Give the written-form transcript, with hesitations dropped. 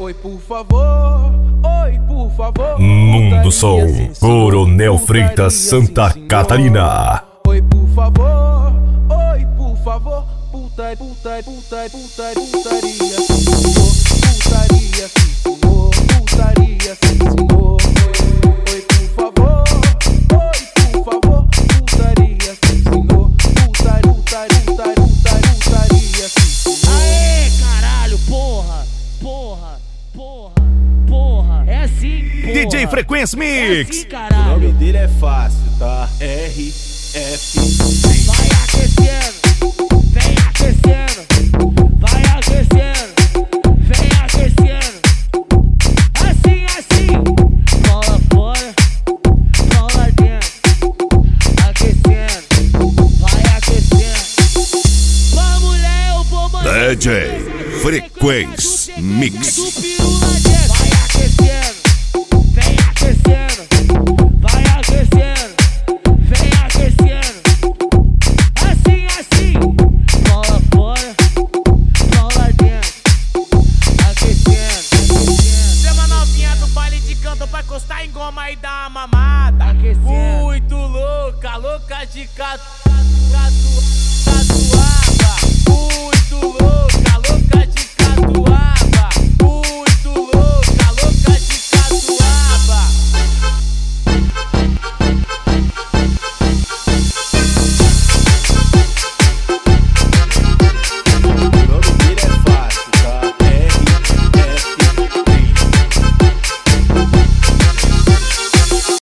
oi, por favor. Oi, por favor. Mundo Som, Coronel Freitas, Santa Catarina. Oi, por favor. Oi, por favor. Putaria, putaria, sim, senhor. Putaria, sim, senhor. Putaria, sim, senhor. Oi, por favor. Oi, por favor. Putaria, sim, senhor. Putaria, sim, senhor. Aê, caralho, porra. É assim, porra. DJ Frequência Mix. É assim, O caralho. nome dele é fácil, tá? RF. Vai aquecendo, vem aquecendo. Vai aquecendo, vem aquecendo. Assim, bola fora, bola dentro. Aquecendo, vai aquecendo. Vamos, Léo, vou mandar. DJ Frequência Mix. Vai aquecendo, vem aquecendo. Vai aquecendo, vem aquecendo. Assim, bola fora, bola dentro. Aquecendo. Chama novinha do baile de canto pra encostar em goma e dar uma mamada. Aquecendo. Muito louca, louca de catuaba. Muito louca.